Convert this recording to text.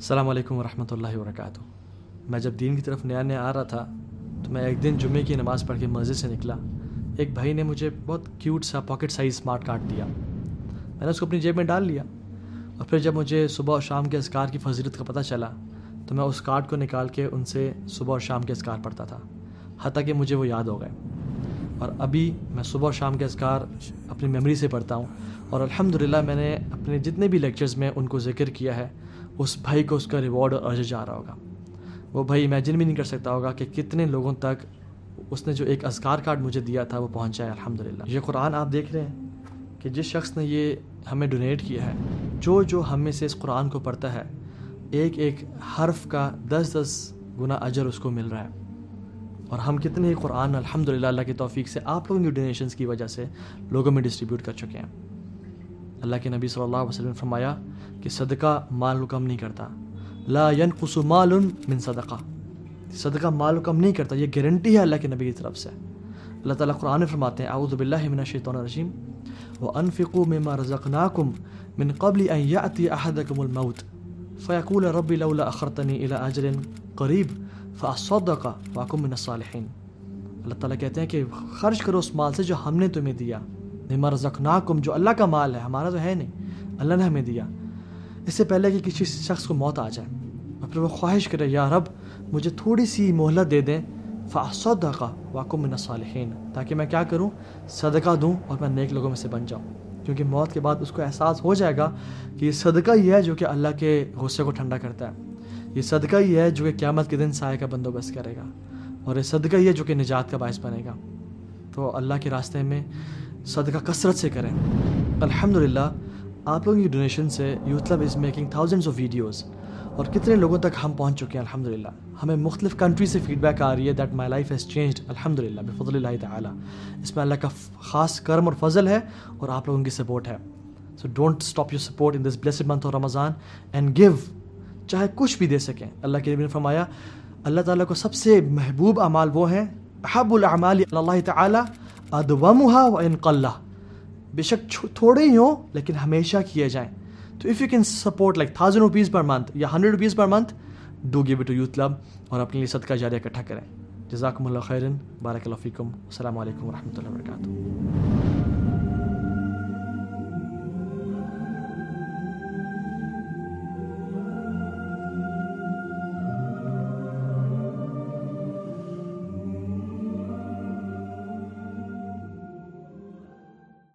السلام علیکم ورحمۃ اللہ وبرکاتہ۔ میں جب دین کی طرف نیا نیا آ رہا تھا تو میں ایک دن جمعے کی نماز پڑھ کے مسجد سے نکلا۔ ایک بھائی نے مجھے بہت کیوٹ سا پاکٹ سائز اسمارٹ کارڈ دیا۔ میں نے اس کو اپنی جیب میں ڈال لیا، اور پھر جب مجھے صبح اور شام کے اذکار کی فضیلت کا پتہ چلا تو میں اس کارڈ کو نکال کے ان سے صبح اور شام کے اذکار پڑھتا تھا، حتیٰ کہ مجھے وہ یاد ہو گئے۔ اور ابھی میں صبح اور شام کے اذکار اپنی میموری سے پڑھتا ہوں، اور الحمدللہ میں نے اپنے جتنے بھی لیکچرز میں ان کو ذکر کیا ہے، اس بھائی کو اس کا ریوارڈ اور اجر جا رہا ہوگا۔ وہ بھائی امیجن بھی نہیں کر سکتا ہوگا کہ کتنے لوگوں تک اس نے جو ایک اذکار کارڈ مجھے دیا تھا وہ پہنچا ہے الحمدللہ۔ یہ قرآن آپ دیکھ رہے ہیں کہ جس شخص نے یہ ہمیں ڈونیٹ کیا ہے، جو ہم میں سے اس قرآن کو پڑھتا ہے، ایک ایک حرف کا 10 گنا اجر اس کو مل رہا ہے۔ اور ہم کتنے ہی قرآن الحمدللہ اللہ کی توفیق سے آپ لوگوں کی ڈونیشنز کی وجہ سے لوگوں میں ڈسٹریبیوٹ کر چکے ہیں۔ اللہ کے نبی صلی اللہ علیہ وسلم نے فرمایا کہ صدقہ مال کو کم نہیں کرتا، لا ينقص مال من صدقہ، صدقہ مال کو کم نہیں کرتا، یہ گارنٹی ہے اللہ کے نبی کی طرف سے۔ اللہ تعالیٰ قرآن میں فرماتے ہیں اعوذ باللہ من الشیطان الرجیم وانفقوا مما رزقناکم من قبل ان یأتی احدکم الموت فیقول رب لولا اخرتنی الی اجل قریب فاصدق واکن من الصالحین۔ اللہ تعالیٰ کہتے ہیں کہ خرچ کرو اس مال سے جو ہم نے تمہیں دیا، مما رزقناکم، جو اللہ کا مال ہے، ہمارا تو ہے نہیں، اللہ نے ہمیں دیا، اس سے پہلے کہ کسی شخص کو موت آ جائے، اور پھر وہ خواہش کرے یا رب مجھے تھوڑی سی مہلت دے دیں، فاصدق واکن من الصالحین، تاکہ میں کیا کروں، صدقہ دوں اور میں نیک لوگوں میں سے بن جاؤں۔ کیونکہ موت کے بعد اس کو احساس ہو جائے گا کہ یہ صدقہ ہی ہے جو کہ اللہ کے غصے کو ٹھنڈا کرتا ہے، یہ صدقہ ہی ہے جو کہ قیامت کے دن سائے کا بندوبست کرے گا، اور یہ صدقہ ہی ہے جو کہ نجات کا باعث بنے گا۔ تو اللہ کے راستے میں صدقہ کثرت سے کریں۔ الحمدللہ آپ لوگوں کی ڈونیشن سے youth club is making thousands of videos, اور کتنے لوگوں تک ہم پہنچ چکے ہیں الحمدللہ۔ ہمیں مختلف کنٹری سے فیڈ بیک آ رہی ہے that my life has changed الحمدللہ بفضل اللہ تعالی۔ اس میں اللہ کا خاص کرم اور فضل ہے، اور آپ لوگوں کی سپورٹ ہے۔ So don't stop your support in this blessed month of Ramadan and give, چاہے کچھ بھی دے سکیں۔ اللہ کے نبی نے فرمایا اللہ تعالیٰ کو سب سے محبوب اعمال وہ ہیں، احب الاعمال الی اللہ تعالی ادومها وان قل، بے شک تھوڑے ہی ہوں لیکن ہمیشہ کیے جائیں۔ تو if you can support like 1000 rupees per month یا 100 rupees per month, do give it to youth club, اور اپنے لیے صدقہ جاریہ اکٹھا کریں۔ جزاکم اللہ خیرا، بارک اللہ فیکم، السلام علیکم ورحمۃ اللہ وبرکاتہ۔